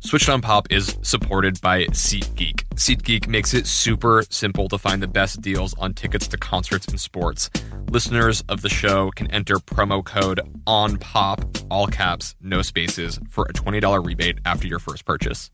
Switched on Pop is supported by SeatGeek. SeatGeek makes it super simple to find the best deals on tickets to concerts and sports. Listeners of the show can enter promo code ONPOP, all caps, no spaces, for a $20 rebate after your first purchase.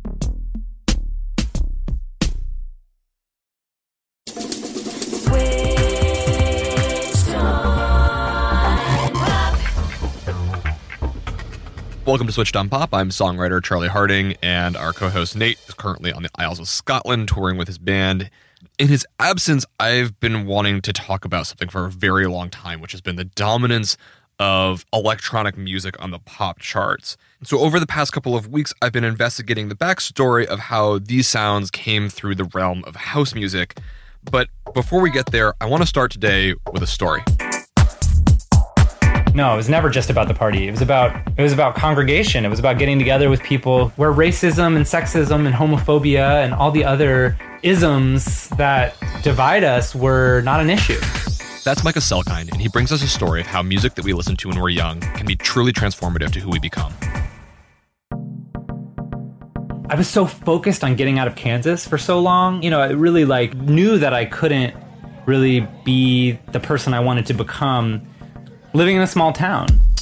Welcome to Switched on Pop. I'm songwriter Charlie Harding, and our co-host Nate is currently on the Isles of Scotland touring with his band. In his absence, I've been wanting to talk about something for a very long time, which has been the dominance of electronic music on the pop charts. So over the past couple of weeks, I've been investigating the backstory of how these sounds came through the realm of house music. But before we get there, I want to start today with a story. No, it was never just about the party. It was about congregation. It was about getting together with people where racism and sexism and homophobia and all the other isms that divide us were not an issue. That's Micah Selkind, and he brings us a story of how music that we listen to when we're young can be truly transformative to who we become. I was so focused on getting out of Kansas for so long. You know, I really knew that I couldn't really be the person I wanted to become living in a small town.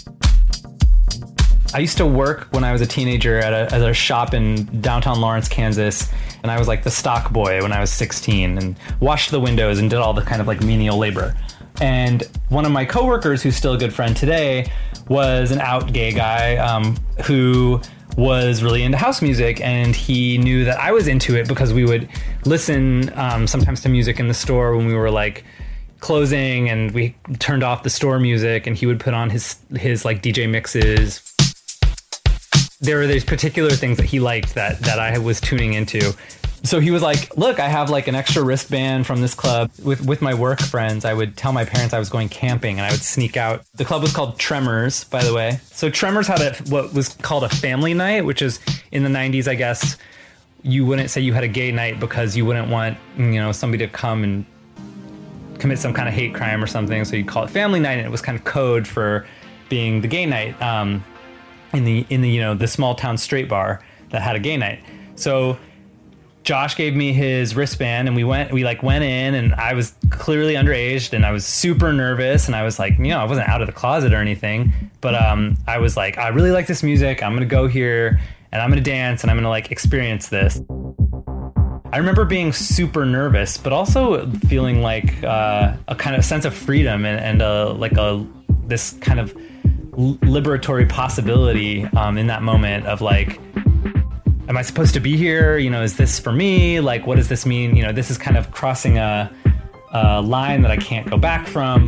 I used to work when I was a teenager at a shop in downtown Lawrence, Kansas, and I was like the stock boy when I was 16 and washed the windows and did all the kind of like menial labor. And one of my coworkers, who's still a good friend today, was an out gay guy who was really into house music, and he knew that I was into it because we would listen sometimes to music in the store when we were like closing, and we turned off the store music, and he would put on his like DJ mixes. There were these particular things that he liked that I was tuning into. So he was like, look, I have like an extra wristband from this club. With my work friends, I would tell my parents I was going camping, and I would sneak out. The club was called Tremors, by the way. So Tremors had what was called a family night, which is in the 90s, I guess. You wouldn't say you had a gay night because you wouldn't want, somebody to come and commit some kind of hate crime or something, so you'd call it family night, and it was kind of code for being the gay night in the small town straight bar that had a gay night. So Josh gave me his wristband, and we went in, and I was clearly underage, and I was super nervous, and I was like, I wasn't out of the closet or anything, but I was like, I really like this music, I'm gonna go here and I'm gonna dance and I'm gonna like experience this. I remember being super nervous, but also feeling like a kind of sense of freedom and this kind of liberatory possibility in that moment of like, am I supposed to be here? Is this for me? Like, what does this mean? This is kind of crossing a line that I can't go back from.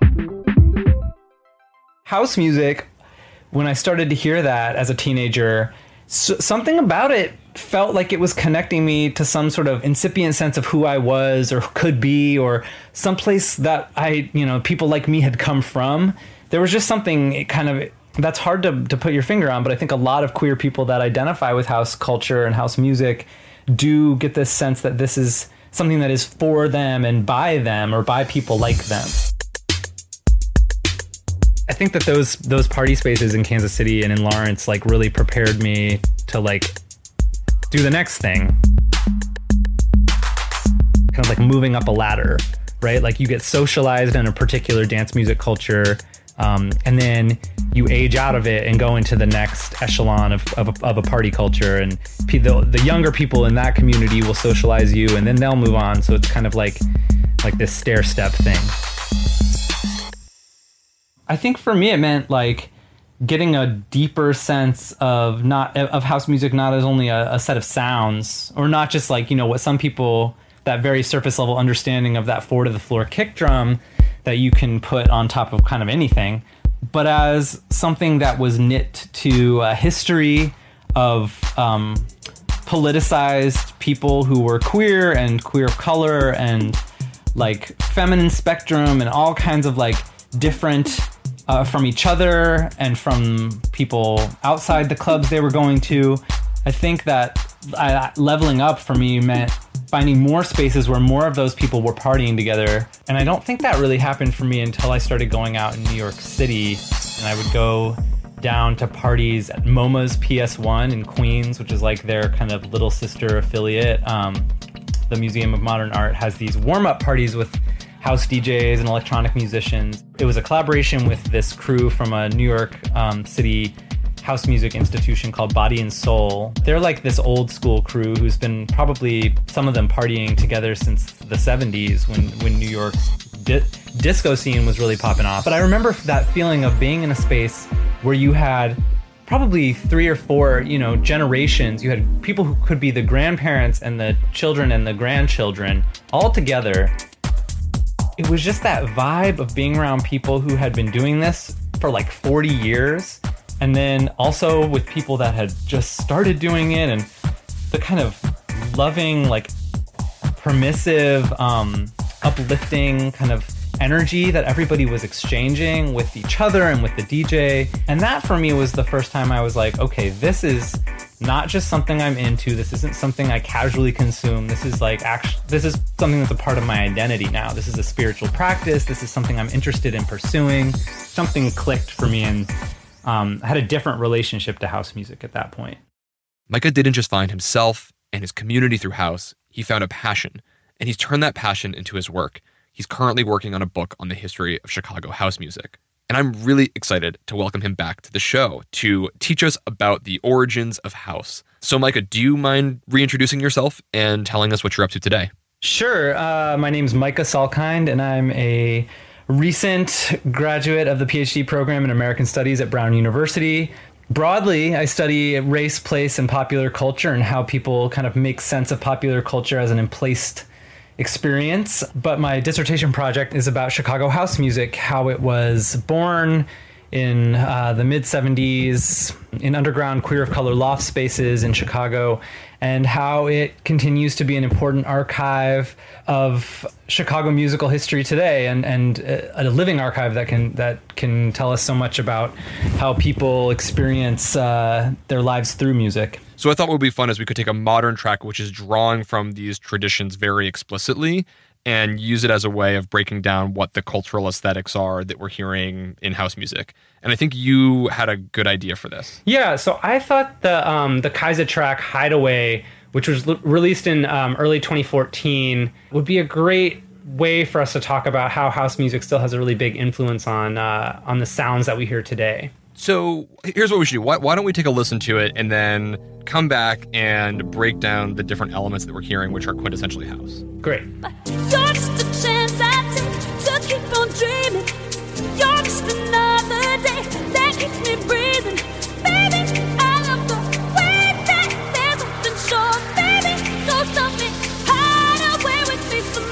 House music, when I started to hear that as a teenager, something about it felt like it was connecting me to some sort of incipient sense of who I was or could be, or someplace that people like me had come from. There was just something that's hard to put your finger on, but I think a lot of queer people that identify with house culture and house music do get this sense that this is something that is for them and by them or by people like them. I think that those party spaces in Kansas City and in Lawrence really prepared me to do the next thing. Kind of like moving up a ladder, right? Like you get socialized in a particular dance music culture, and then you age out of it and go into the next echelon of a party culture, and the younger people in that community will socialize you, and then they'll move on. So it's kind of like this stair step thing. I think for me it meant getting a deeper sense of house music, not as only a set of sounds, or not just what some people, that very surface level understanding of that 4 to the floor kick drum that you can put on top of kind of anything, but as something that was knit to a history of politicized people who were queer and queer of color and feminine spectrum and all kinds of different from each other and from people outside the clubs they were going to. I think that leveling up for me meant finding more spaces where more of those people were partying together. And I don't think that really happened for me until I started going out in New York City, and I would go down to parties at MoMA's PS1 in Queens, which is like their kind of little sister affiliate. The Museum of Modern Art has these warm-up parties with house DJs and electronic musicians. It was a collaboration with this crew from a New York City house music institution called Body and Soul. They're like this old school crew who's been probably, some of them, partying together since the 70s when New York's disco scene was really popping off. But I remember that feeling of being in a space where you had probably 3 or 4, generations. You had people who could be the grandparents and the children and the grandchildren all together. It was just that vibe of being around people who had been doing this for like 40 years. And then also with people that had just started doing it, and the kind of loving, like permissive, uplifting kind of energy that everybody was exchanging with each other and with the DJ. And that for me was the first time I was like, okay, this is not just something I'm into. This isn't something I casually consume. This is this is something that's a part of my identity now. This is a spiritual practice. This is something I'm interested in pursuing. Something clicked for me, and I had a different relationship to house music at that point. Micah didn't just find himself and his community through house. He found a passion, and he's turned that passion into his work. He's currently working on a book on the history of Chicago house music. And I'm really excited to welcome him back to the show to teach us about the origins of house. So Micah, do you mind reintroducing yourself and telling us what you're up to today? Sure. My name's Micah Salkind, and I'm a recent graduate of the PhD program in American Studies at Brown University. Broadly, I study race, place, and popular culture, and how people kind of make sense of popular culture as an emplaced experience. But my dissertation project is about Chicago house music, how it was born in the mid-70s in underground queer of color loft spaces in Chicago, and how it continues to be an important archive of Chicago musical history today, and a living archive that can tell us so much about how people experience their lives through music. So I thought what would be fun is we could take a modern track which is drawing from these traditions very explicitly and use it as a way of breaking down what the cultural aesthetics are that we're hearing in house music. And I think you had a good idea for this. Yeah, so I thought the Kaisa track Hideaway, which was released in early 2014, would be a great way for us to talk about how house music still has a really big influence on the sounds that we hear today. So here's what we should do. Why don't we take a listen to it and then come back and break down the different elements that we're hearing, which are quintessentially house. Great. You're just a chance I take to keep on dreaming. You're just another day that keeps me breathing. Baby, I love the way that there's something sure. Baby, don't stop me. Hide away with me some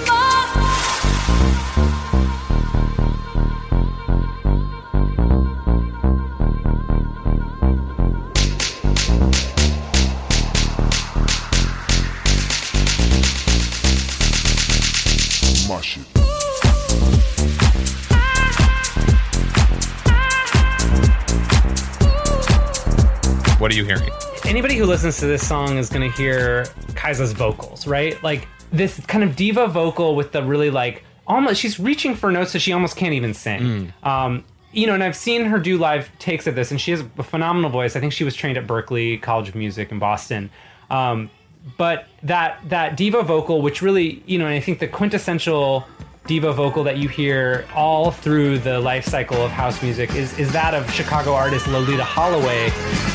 What are you hearing? Anybody who listens to this song is going to hear Kaisa's vocals, right? Like this kind of diva vocal with the really like almost, she's reaching for notes that she almost can't even sing. And I've seen her do live takes of this, and she has a phenomenal voice. I think she was trained at Berklee College of Music in Boston. But that diva vocal, which really, and I think the quintessential diva vocal that you hear all through the life cycle of house music is that of Chicago artist Loleatta Holloway.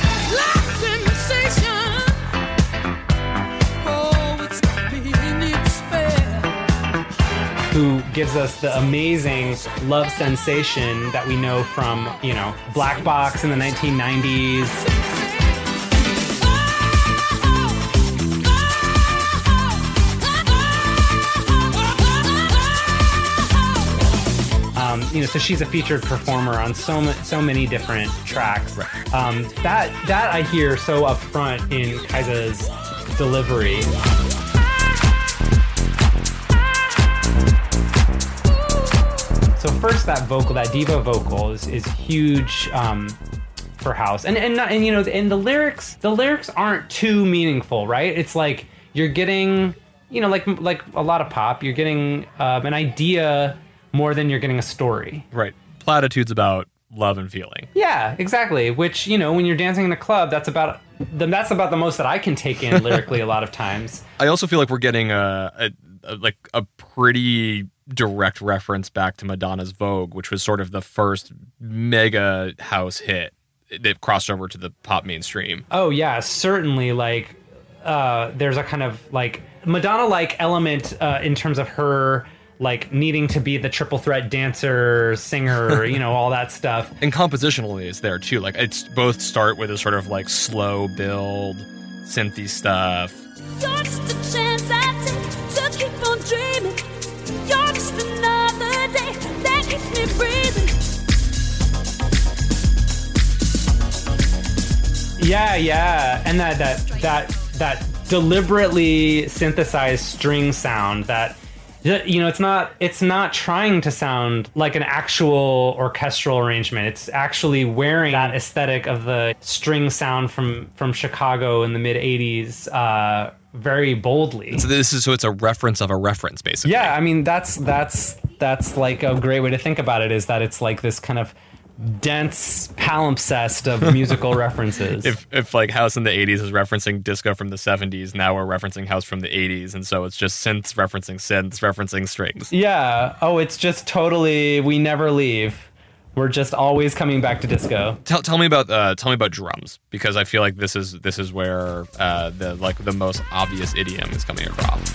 Who gives us the amazing love sensation that we know from, Black Box in the 1990s. So she's a featured performer on so many different tracks. Right. That I hear so up front in Kaisa's delivery. So first, that vocal, that diva vocal, is huge for house, and the lyrics aren't too meaningful, right? It's like you're getting, like a lot of pop, you're getting an idea more than you're getting a story. Right. Platitudes about love and feeling. Yeah, exactly. Which, you know, when you're dancing in a club, that's about the most that I can take in lyrically a lot of times. I also feel like we're getting a pretty direct reference back to Madonna's Vogue, which was sort of the first mega house hit that crossed over to the pop mainstream. Oh yeah, certainly. Like, there's a kind of like Madonna-like element in terms of her like needing to be the triple threat dancer, singer, you know, all that stuff. And compositionally it's there too. Like it's both start with a sort of like slow build, synthy stuff. You're just a chance I take to keep on dreaming. You're just another day that keeps me breathing. Yeah, and that deliberately synthesized string sound that, you know, it's not trying to sound like an actual orchestral arrangement. It's actually wearing that aesthetic of the string sound from Chicago in the mid 80s very boldly. So it's a reference of a reference, basically. Yeah, I mean that's like a great way to think about it, is that it's like this kind of dense palimpsest of musical references. If like house in the 80s is referencing disco from the 70s, now we're referencing house from the 80s, and so it's just synths referencing strings. Yeah. Oh, it's just totally, we never leave. We're just always coming back to disco. Tell me about drums, because I feel like this is where the most obvious idiom is coming across.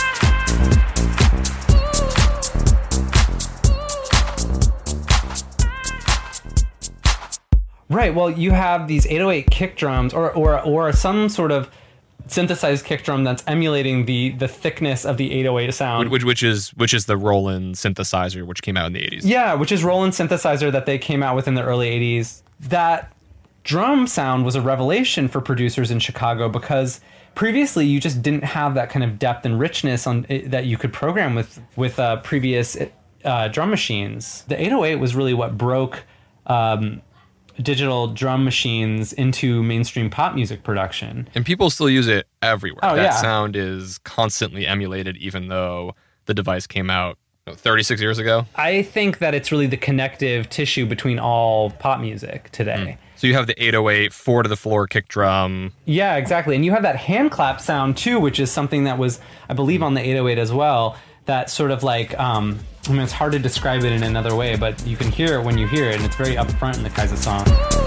Right. Well, you have these 808 kick drums, or some sort of synthesized kick drum that's emulating the thickness of the 808 sound, which is the Roland synthesizer, which came out in the 80s. Yeah, which is Roland synthesizer that they came out with in the early 80s. That drum sound was a revelation for producers in Chicago, because previously you just didn't have that kind of depth and richness that you could program with previous drum machines. The 808 was really what broke digital drum machines into mainstream pop music production. And people still use it everywhere. Oh, that sound is constantly emulated, even though the device came out 36 years ago. I think that it's really the connective tissue between all pop music today. So you have the 808 4 to the floor kick drum. Yeah, exactly. And you have that hand clap sound too, which is something that was, I believe, on the 808 as well. That sort of like, I mean, it's hard to describe it in another way, but you can hear it when you hear it, and it's very upfront in the Kaisa song.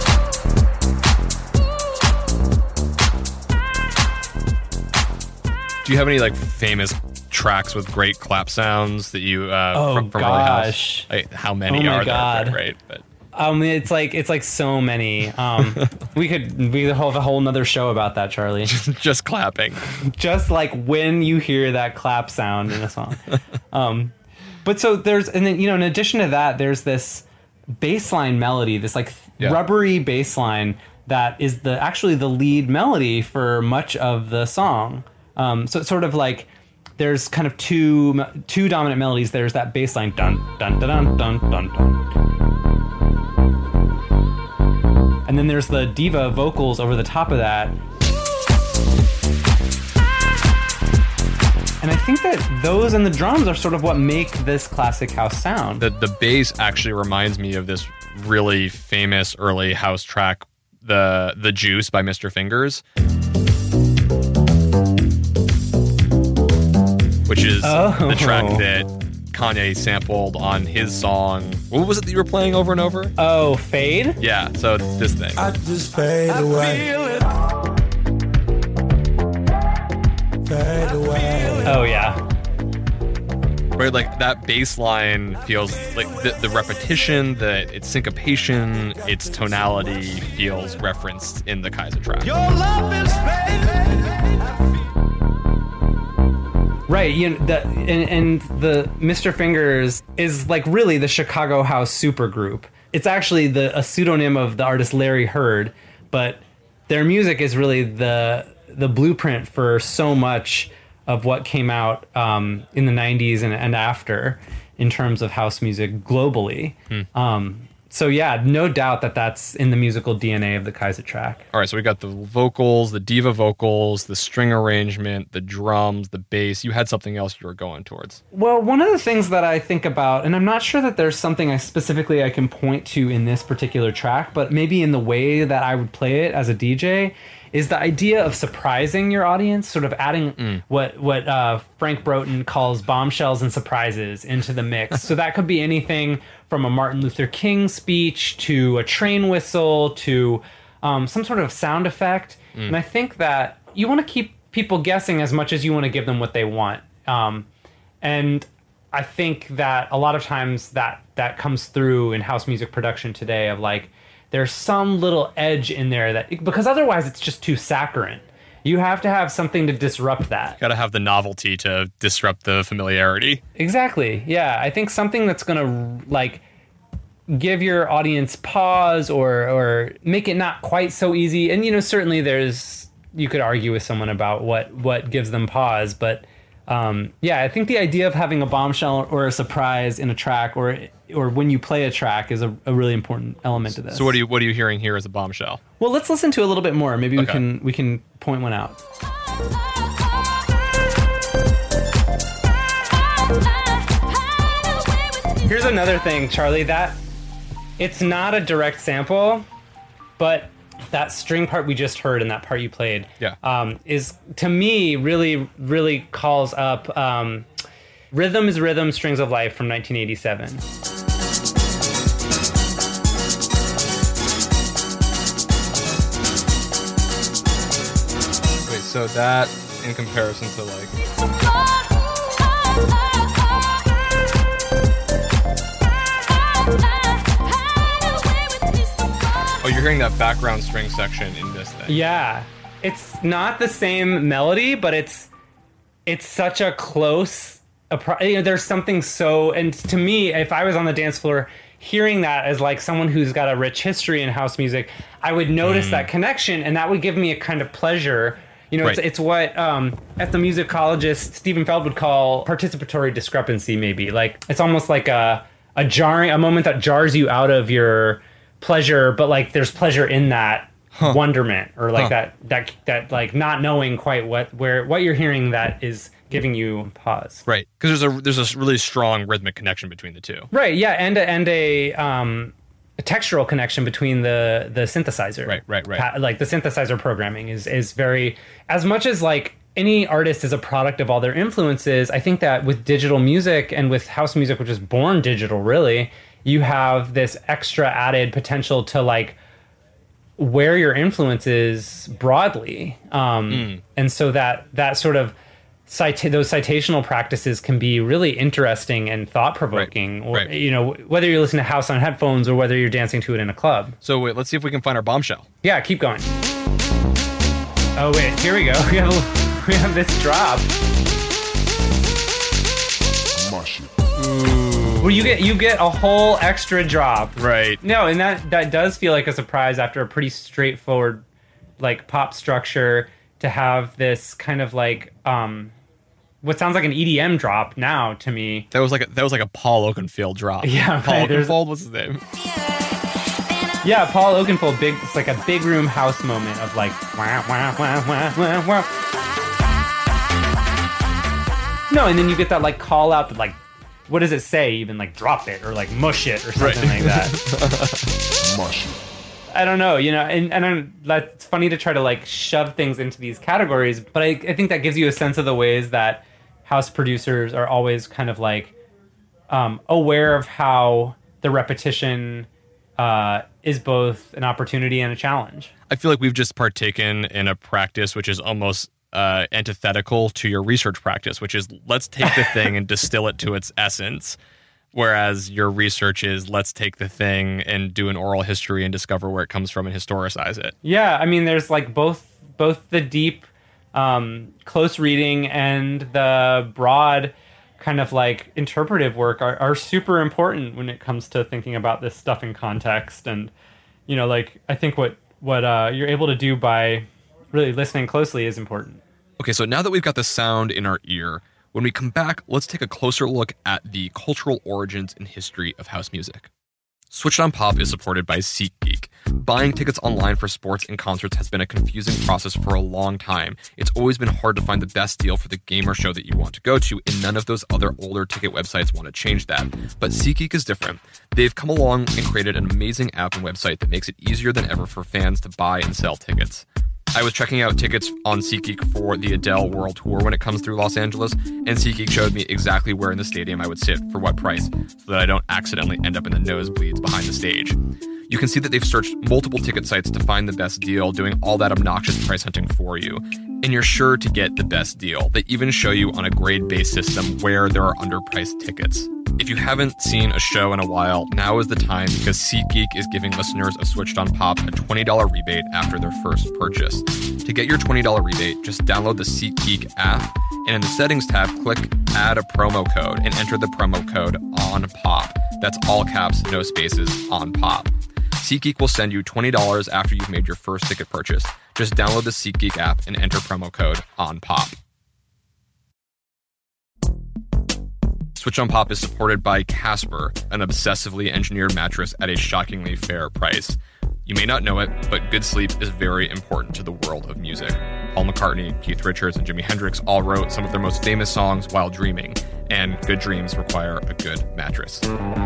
Do you have any like famous tracks with great clap sounds that you from gosh, early house? How many are there? Right, but it's like so many. We could have a whole nother show about that, Charlie. Just clapping. Just like when you hear that clap sound in a song. But so and then, you know, in addition to that, there's this bassline melody, this like rubbery bassline that is actually the lead melody for much of the song. So it's sort of like there's kind of two dominant melodies. There's that bassline dun dun dun dun dun dun dun, and then there's the diva vocals over the top of that. And I think that those and the drums are sort of what make this classic house sound. The bass actually reminds me of this really famous early house track, the Juice by Mr. Fingers, which is the track that Kanye sampled on his song. What was it that you were playing over and over? Oh, Fade? Yeah, so it's this thing. I just fade away. Fade away. Oh, yeah. Right, like that bass line feels like the repetition, its syncopation, its tonality feels referenced in the Kaisa track. Your love is fading. Right, you know, and the Mr. Fingers is like really the Chicago house supergroup. It's actually a pseudonym of the artist Larry Heard, but their music is really the blueprint for so much of what came out in the 90s and after in terms of house music globally. So yeah, no doubt that that's in the musical DNA of the Kaiser track. All right, so we got the vocals, the diva vocals, the string arrangement, the drums, the bass. You had something else you were going towards. Well, one of the things that I think about, and I'm not sure that there's something I can point to in this particular track, but maybe in the way that I would play it as a DJ, is the idea of surprising your audience, sort of adding what Frank Broughton calls bombshells and surprises into the mix. So that could be anything from a Martin Luther King speech to a train whistle to some sort of sound effect. And I think that you want to keep people guessing as much as you want to give them what they want. And I think that a lot of times that comes through in house music production today of like, there's some little edge in there that, because otherwise it's just too saccharine. You have to have something to disrupt that. Got to have the novelty to disrupt the familiarity. Exactly. Yeah. I think something that's going to like give your audience pause or make it not quite so easy. And, you know, certainly you could argue with someone about what gives them pause, but yeah, I think the idea of having a bombshell or a surprise in a track or when you play a track is a really important element to this. So what are you hearing here as a bombshell? Well, let's listen to a little bit more. Maybe we can point one out. Here's another thing, Charlie, that it's not a direct sample, but that string part we just heard and that part you played is, to me, really, really calls up Rhythm is Rhythm, Strings of Life from 1987. Wait, so that in comparison to like... Oh, you're hearing that background string section in this thing. Yeah. It's not the same melody, but it's such a close... there's something so... And to me, if I was on the dance floor hearing that as like someone who's got a rich history in house music, I would notice that connection, and that would give me a kind of pleasure. You know, it's what ethnomusicologist Stephen Feld would call participatory discrepancy, maybe. Like, it's almost like a moment that jars you out of your pleasure, but like there's pleasure in that wonderment, or like that like not knowing quite what you're hearing that is giving you pause. Right, because there's a really strong rhythmic connection between the two. Right, yeah, and a textural connection between the synthesizer. Right. Like the synthesizer programming is very, as much as like any artist is a product of all their influences, I think that with digital music and with house music, which is born digital, really, you have this extra added potential to like wear your influences broadly. And so that sort of those citational practices can be really interesting and thought-provoking, or you know, whether you're listening to house on headphones or whether you're dancing to it in a club. So wait, let's see if we can find our bombshell. Yeah, keep going. Oh wait, here we go. We have this drop. Well, you get a whole extra drop. Right. No, and that does feel like a surprise after a pretty straightforward like pop structure, to have this kind of like what sounds like an EDM drop now to me. That was like a Paul Oakenfold drop. Yeah, Paul Oakenfold, what's his name? Yeah, Paul Oakenfold, it's like a big room house moment of like wah, wah, wah, wah, wah, wah. No, and then you get that like call out that like, what does it say? Even like drop it or like mush it or something like that. Mush it. I don't know, you know, and that's funny to try to like shove things into these categories, but I think that gives you a sense of the ways that house producers are always kind of like aware of how the repetition is both an opportunity and a challenge. I feel like we've just partaken in a practice which is almost antithetical to your research practice, which is let's take the thing and distill it to its essence. Whereas your research is let's take the thing and do an oral history and discover where it comes from and historicize it. Yeah, I mean, there's like both the deep, close reading and the broad kind of like interpretive work are super important when it comes to thinking about this stuff in context. And, you know, like I think what you're able to do by really listening closely is important. Okay, so now that we've got the sound in our ear, when we come back, let's take a closer look at the cultural origins and history of house music. Switched on Pop is supported by SeatGeek. Buying tickets online for sports and concerts has been a confusing process for a long time. It's always been hard to find the best deal for the game or show that you want to go to, and none of those other older ticket websites want to change that. But SeatGeek is different. They've come along and created an amazing app and website that makes it easier than ever for fans to buy and sell tickets. I was checking out tickets on SeatGeek for the Adele World Tour when it comes through Los Angeles, and SeatGeek showed me exactly where in the stadium I would sit for what price, so that I don't accidentally end up in the nosebleeds behind the stage. You can see that they've searched multiple ticket sites to find the best deal, doing all that obnoxious price hunting for you. And you're sure to get the best deal. They even show you on a grade-based system where there are underpriced tickets. If you haven't seen a show in a while, now is the time, because SeatGeek is giving listeners of Switched on Pop a $20 rebate after their first purchase. To get your $20 rebate, just download the SeatGeek app, and in the Settings tab, click Add a Promo Code and enter the promo code ONPOP. That's all caps, no spaces, ONPOP. SeatGeek will send you $20 after you've made your first ticket purchase. Just download the SeatGeek app and enter promo code ONPOP. Switched on Pop is supported by Casper, an obsessively engineered mattress at a shockingly fair price. You may not know it, but good sleep is very important to the world of music. Paul McCartney, Keith Richards, and Jimi Hendrix all wrote some of their most famous songs while dreaming, and good dreams require a good mattress.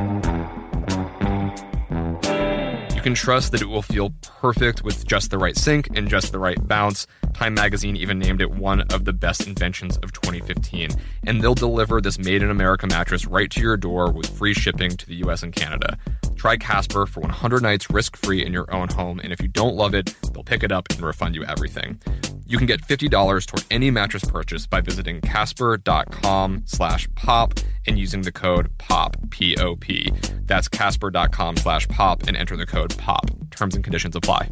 You can trust that it will feel perfect with just the right sink and just the right bounce. Time magazine even named it one of the best inventions of 2015. And they'll deliver this made-in-America mattress right to your door with free shipping to the US and Canada. Try Casper for 100 nights risk-free in your own home, and if you don't love it, they'll pick it up and refund you everything. You can get $50 toward any mattress purchase by visiting casper.com/pop and using the code POP, P-O-P. That's casper.com/pop and enter the code POP. Terms and conditions apply.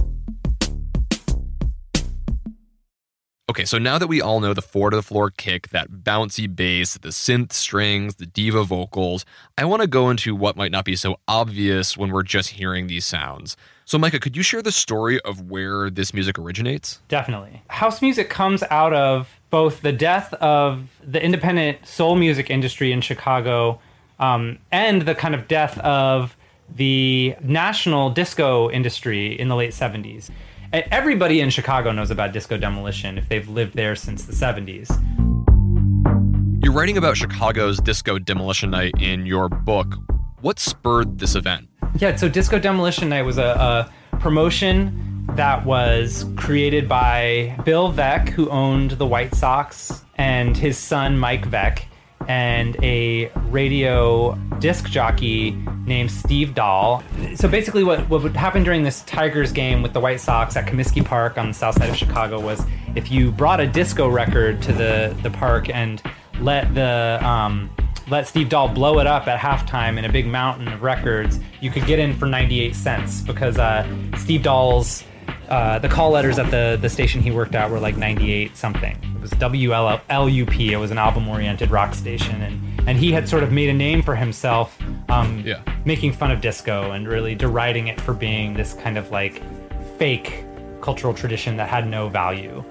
Okay, so now that we all know the four-to-the-floor kick, that bouncy bass, the synth strings, the diva vocals, I want to go into what might not be so obvious when we're just hearing these sounds. So, Micah, could you share the story of where this music originates? Definitely. House music comes out of both the death of the independent soul music industry in Chicago and the kind of death of the national disco industry in the late 70s. Everybody in Chicago knows about Disco Demolition if they've lived there since the 70s. You're writing about Chicago's Disco Demolition Night in your book. What spurred this event? Yeah, so Disco Demolition Night was a promotion that was created by Bill Veeck, who owned the White Sox, and his son Mike Veeck, and a radio disc jockey named Steve Dahl. So basically what would happen during this Tigers game with the White Sox at Comiskey Park on the south side of Chicago was if you brought a disco record to the park and let Steve Dahl blow it up at halftime in a big mountain of records, you could get in for 98 cents because Steve Dahl's the call letters at the station he worked at were like 98 something. It was WLUP. It was an album-oriented rock station, and he had sort of made a name for himself, making fun of disco and really deriding it for being this kind of like fake cultural tradition that had no value.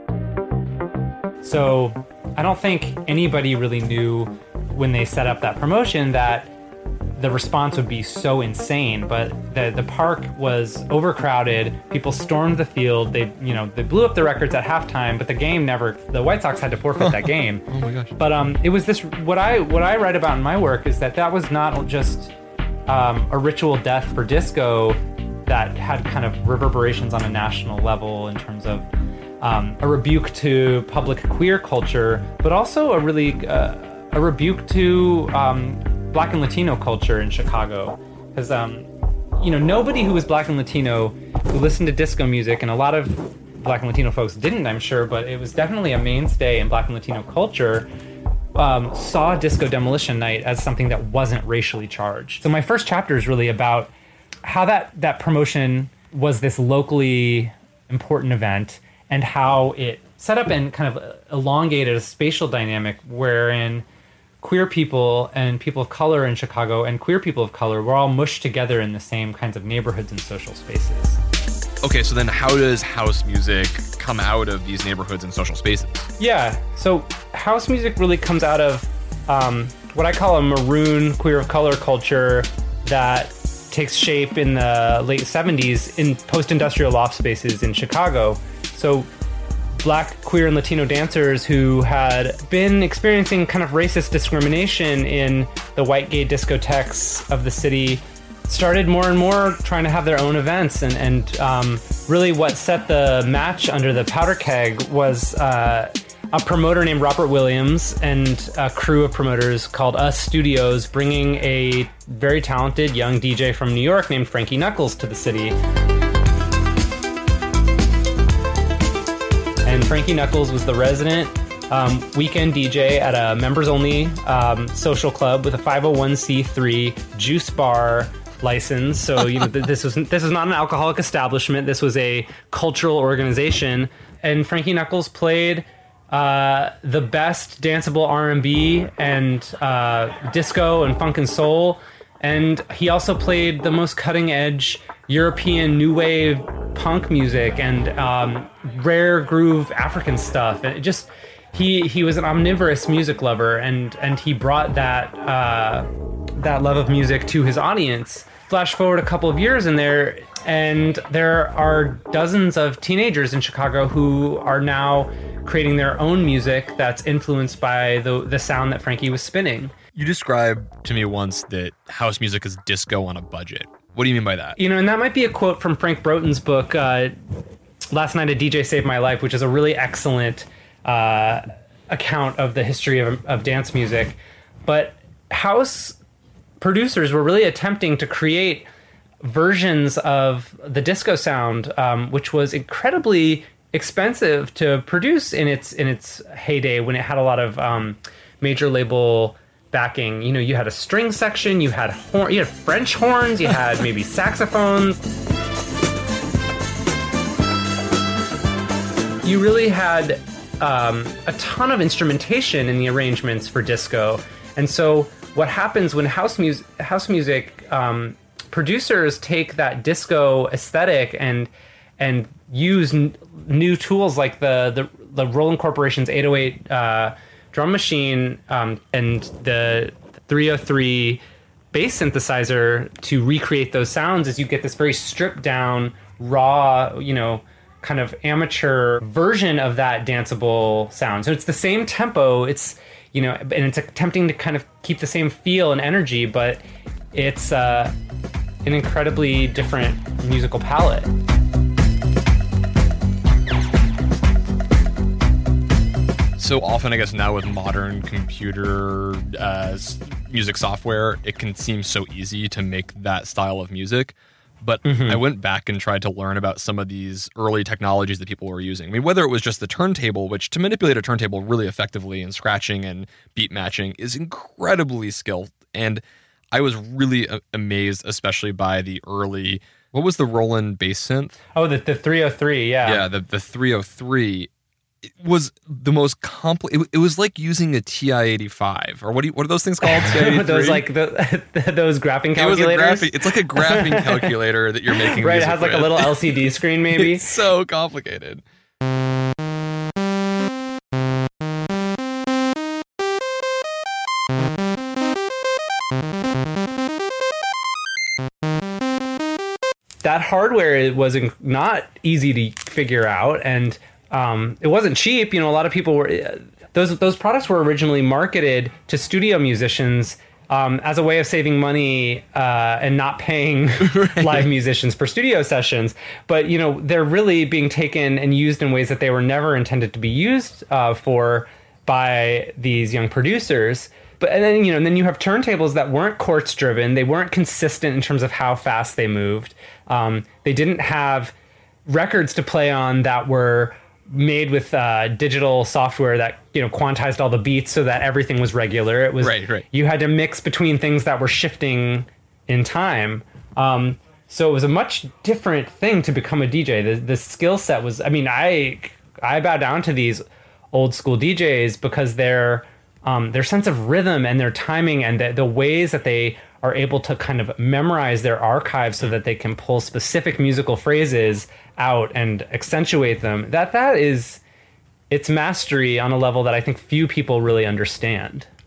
So I don't think anybody really knew when they set up that promotion that the response would be so insane, but the park was overcrowded. People stormed the field. They blew up the records at halftime, but the White Sox had to forfeit that game. Oh my gosh. But it was this, what I write about in my work is that was not just a ritual death for disco that had kind of reverberations on a national level in terms of a rebuke to public queer culture, but also a rebuke to Black and Latino culture in Chicago. Because, nobody who was Black and Latino who listened to disco music, and a lot of Black and Latino folks didn't, I'm sure, but it was definitely a mainstay in Black and Latino culture, saw Disco Demolition Night as something that wasn't racially charged. So my first chapter is really about how that promotion was this locally important event and how it set up and kind of elongated a spatial dynamic wherein queer people and people of color in Chicago and queer people of color were all mushed together in the same kinds of neighborhoods and social spaces. Okay, so then how does house music come out of these neighborhoods and social spaces? Yeah, so house music really comes out of what I call a maroon queer of color culture that takes shape in the late 70s in post-industrial loft spaces in Chicago. So Black, queer, and Latino dancers who had been experiencing kind of racist discrimination in the white gay discotheques of the city started more and more trying to have their own events. And really what set the match under the powder keg was a promoter named Robert Williams and a crew of promoters called Us Studios bringing a very talented young DJ from New York named Frankie Knuckles to the city. And Frankie Knuckles was the resident weekend DJ at a members-only social club with a 501c3 juice bar license. So this was not an alcoholic establishment. This was a cultural organization. And Frankie Knuckles played the best danceable R&B and disco and funk and soul. And he also played the most cutting-edge European new wave punk music and rare groove African stuff. And it just he was an omnivorous music lover, and he brought that love of music to his audience. Flash forward a couple of years in there, and there are dozens of teenagers in Chicago who are now creating their own music that's influenced by the sound that Frankie was spinning. You described to me once that house music is disco on a budget. What do you mean by that? And that might be a quote from Frank Broton's book, Last Night a DJ Saved My Life, which is a really excellent account of the history of dance music. But house producers were really attempting to create versions of the disco sound, which was incredibly expensive to produce in its heyday when it had a lot of major label backing. You had a string section, you had French horns, you had maybe saxophones. You really had a ton of instrumentation in the arrangements for disco. And so what happens when house music producers take that disco aesthetic and use new tools like the Roland Corporation's 808 drum machine and the 303 bass synthesizer to recreate those sounds, is you get this very stripped down, raw, kind of amateur version of that danceable sound. So it's the same tempo, it's and it's attempting to kind of keep the same feel and energy, but it's an incredibly different musical palette. So often, I guess now with modern computer music software, it can seem so easy to make that style of music. But I went back and tried to learn about some of these early technologies that people were using. I mean, whether it was just the turntable, which to manipulate a turntable really effectively and scratching and beat matching is incredibly skilled. And I was really amazed, especially by the early, what was the Roland bass synth? Oh, the 303, yeah. Yeah, the 303. It was the most complex. It was like using a TI-85, or what are those things called? Those those graphing calculators. It's like a graphing calculator that you're making. Right, it has like a little LCD screen, maybe. It's so complicated. That hardware was not easy to figure out, and it wasn't cheap. A lot of people were those products were originally marketed to studio musicians as a way of saving money and not paying live musicians for studio sessions. But they're really being taken and used in ways that they were never intended to be used for by these young producers. But and then you have turntables that weren't quartz driven. They weren't consistent in terms of how fast they moved. They didn't have records to play on that were made with digital software that quantized all the beats so that everything was regular. It was right. You had to mix between things that were shifting in time. So it was a much different thing to become a DJ. The skill set was. I mean, I bow down to these old school DJs because their sense of rhythm and their timing and the ways that they are able to kind of memorize their archives so that they can pull specific musical phrases out and accentuate them. It's mastery on a level that I think few people really understand.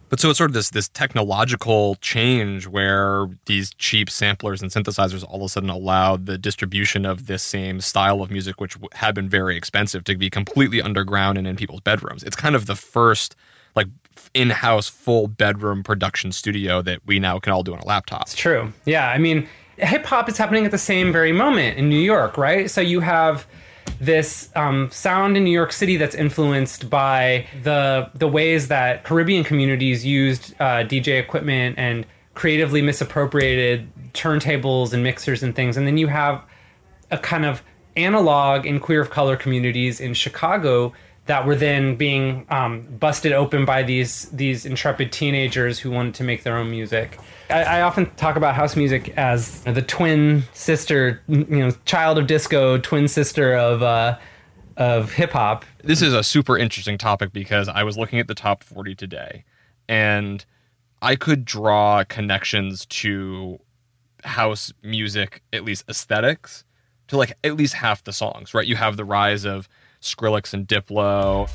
But so it's sort of this technological change where these cheap samplers and synthesizers all of a sudden allowed the distribution of this same style of music, which had been very expensive, to be completely underground and in people's bedrooms. It's kind of the first like in-house full bedroom production studio that we now can all do on a laptop. It's true. Yeah, I mean, hip hop is happening at the same very moment in New York, right? So you have this sound in New York City that's influenced by the ways that Caribbean communities used DJ equipment and creatively misappropriated turntables and mixers and things. And then you have a kind of analog in queer of color communities in Chicago that were then being busted open by these intrepid teenagers who wanted to make their own music. I often talk about house music as the twin sister, child of disco, twin sister of hip hop. This is a super interesting topic because I was looking at the top 40 today, and I could draw connections to house music, at least aesthetics, to like at least half the songs, right? You have the rise of Skrillex and Diplo,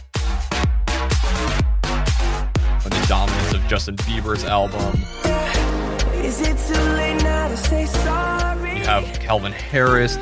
the dominance of Justin Bieber's album. Is it too late now to say sorry? You have Calvin Harris.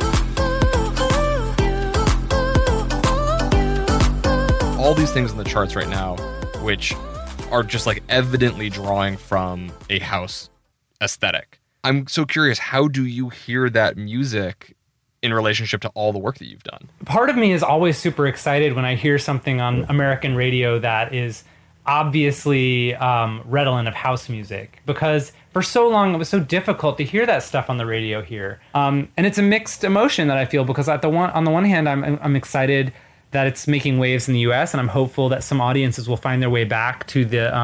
All these things in the charts right now, which are just like evidently drawing from a house aesthetic. I'm so curious, how do you hear that music in relationship to all the work that you've done? Part of me is always super excited when I hear something on American radio that is obviously redolent of house music, because for so long it was so difficult to hear that stuff on the radio here. And it's a mixed emotion that I feel, because on the one hand, I'm excited that it's making waves in the U.S., and I'm hopeful that some audiences will find their way back to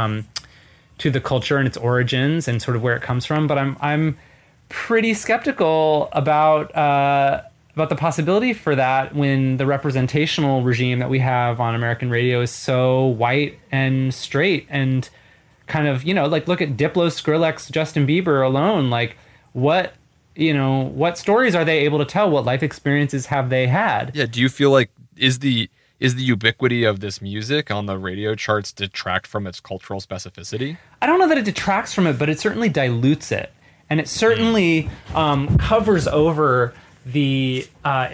the culture and its origins and sort of where it comes from. But I'm pretty skeptical about the possibility for that when the representational regime that we have on American radio is so white and straight and kind of, like look at Diplo, Skrillex, Justin Bieber alone. Like what stories are they able to tell? What life experiences have they had? Yeah. Do you feel like is the ubiquity of this music on the radio charts detract from its cultural specificity? I don't know that it detracts from it, but it certainly dilutes it. And it certainly covers over the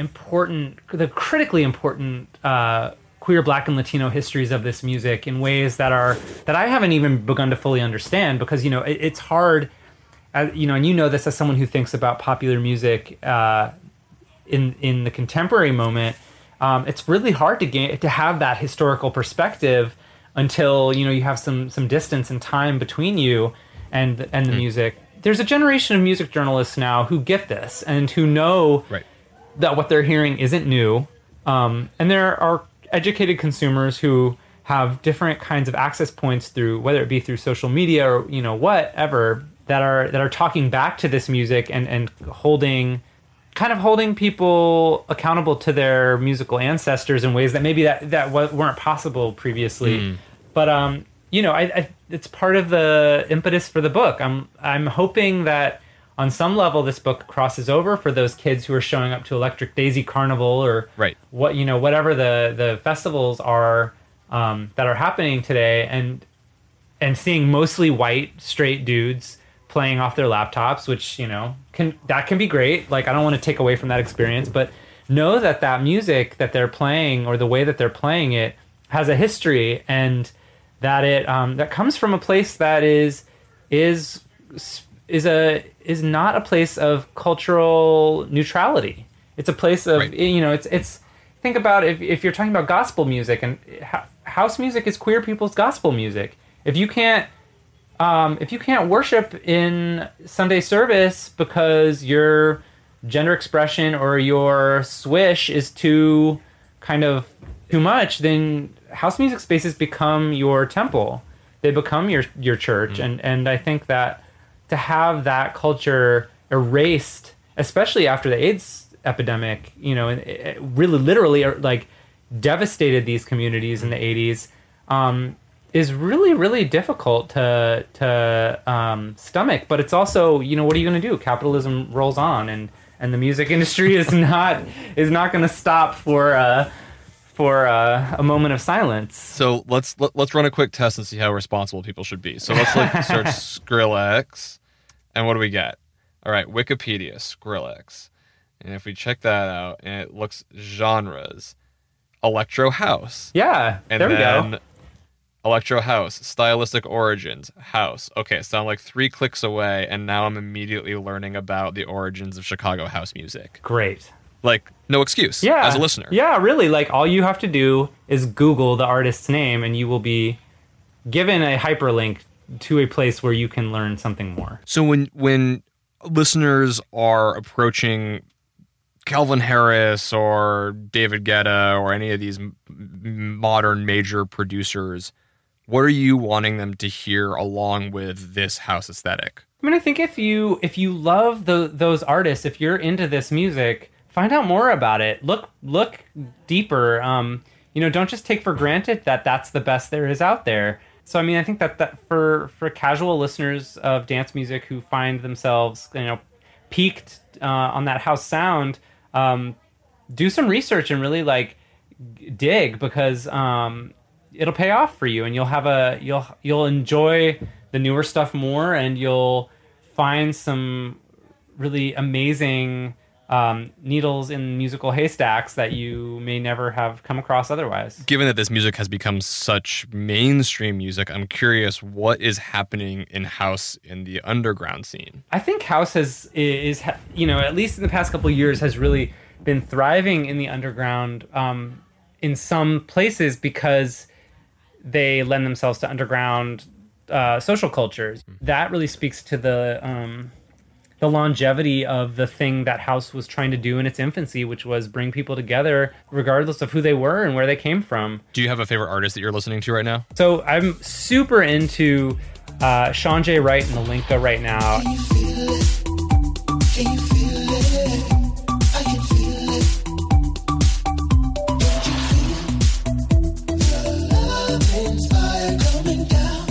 critically important queer, Black, and Latino histories of this music in ways that I haven't even begun to fully understand, because it's hard, and this as someone who thinks about popular music in the contemporary moment. It's really hard to have that historical perspective until you have some distance and time between you and the music. There's a generation of music journalists now who get this and who know that what they're hearing isn't new. And there are educated consumers who have different kinds of access points through, whether it be through social media or, whatever, that are talking back to this music and holding people accountable to their musical ancestors in ways that maybe that weren't possible previously. But, it's part of the impetus for the book. I'm hoping that on some level this book crosses over for those kids who are showing up to Electric Daisy Carnival or whatever the festivals are that are happening today, and seeing mostly white straight dudes playing off their laptops, which can be great. Like, I don't want to take away from that experience, but know that music that they're playing or the way that they're playing it has a history, and that it that comes from a place that is not a place of cultural neutrality. It's a place of it's think about if you're talking about gospel music, and house music is queer people's gospel music. If you can't worship in Sunday service because your gender expression or your swish is too much, then house music spaces become your temple. They become your church. And I think that to have that culture erased, especially after the AIDS epidemic, it really literally like devastated these communities in the 80s, is really, really difficult to stomach. But it's also, what are you going to do? Capitalism rolls on, and the music industry is not going to stop for a moment of silence. So let's run a quick test and see how responsible people should be. So let's search Skrillex, and what do we get? All right, Wikipedia, Skrillex. And if we check that out, and it looks genres, electro house. Yeah, And there we then go. electro house, stylistic origins, house. Okay, so I'm like 3 clicks away, and now I'm immediately learning about the origins of Chicago house music. Great. Like, no excuse Yeah. as a listener. Yeah, really. Like, all you have to do is Google the artist's name, and you will be given a hyperlink to a place where you can learn something more. So when listeners are approaching Calvin Harris or David Guetta or any of these modern major producers, what are you wanting them to hear along with this house aesthetic? I mean, I think if you love those artists, if you're into this music, find out more about it. Look deeper. Don't just take for granted that that's the best there is out there. So, I mean, I think that for casual listeners of dance music who find themselves, peaked on that house sound, do some research and really dig, because it'll pay off for you, and you'll enjoy the newer stuff more, and you'll find some really amazing needles in musical haystacks that you may never have come across otherwise. Given that this music has become such mainstream music, I'm curious what is happening in house in the underground scene. I think house is at least in the past couple of years, has really been thriving in the underground in some places because they lend themselves to underground social cultures. That really speaks to the longevity of the thing that house was trying to do in its infancy, which was bring people together regardless of who they were and where they came from. Do you have a favorite artist that you're listening to right now? So I'm super into Sean J. Wright and Alinka right now. Can you feel it? Can you feel it? I can feel it. Don't you feel the love and fire coming down?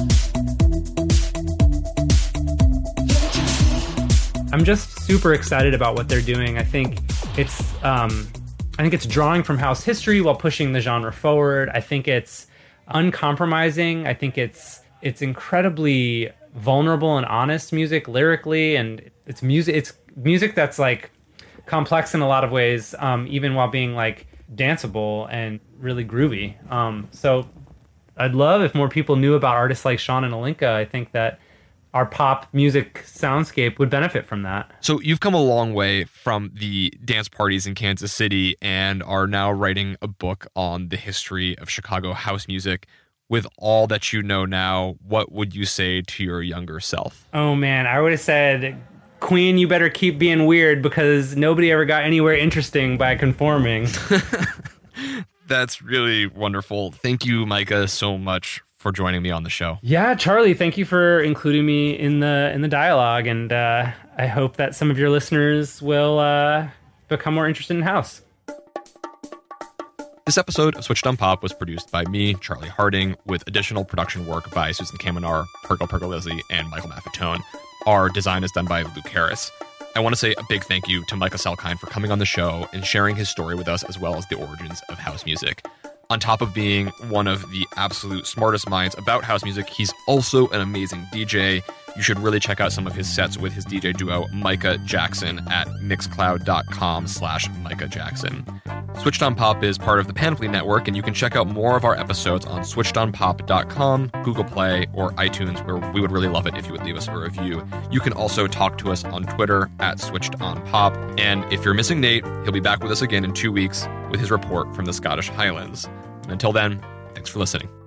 Don't you feel? I'm just super excited about what they're doing. I think it's drawing from house history while pushing the genre forward. I think it's uncompromising. I think it's incredibly vulnerable and honest music lyrically, and it's music that's complex in a lot of ways, even while being danceable and really groovy. So I'd love if more people knew about artists like Sean and Alinka. I think that our pop music soundscape would benefit from that. So you've come a long way from the dance parties in Kansas City and are now writing a book on the history of Chicago house music. With all that you know now, what would you say to your younger self? Oh man, I would have said, Queen, you better keep being weird, because nobody ever got anywhere interesting by conforming. That's really wonderful. Thank you, Micah, so much for joining me on the show. Yeah, Charlie, thank you for including me in the dialogue, and I hope that some of your listeners will become more interested in house. This episode of Switched on Pop was produced by me, Charlie Harding, with additional production work by Susan Kamenar, Pergo Pergolizzi, and Michael Maffetone. Our design is done by Luke Harris. I want to say a big thank you to Micah Salkind for coming on the show and sharing his story with us, as well as the origins of house music. On top of being one of the absolute smartest minds about house music, he's also an amazing DJ. You should really check out some of his sets with his DJ duo Micah Jackson at mixcloud.com/Micah Jackson. Switched on Pop is part of the Panoply Network, and you can check out more of our episodes on switchedonpop.com, Google Play, or iTunes, where we would really love it if you would leave us a review. You can also talk to us on Twitter at SwitchedOnPop. And if you're missing Nate, he'll be back with us again in 2 weeks with his report from the Scottish Highlands. And until then, thanks for listening.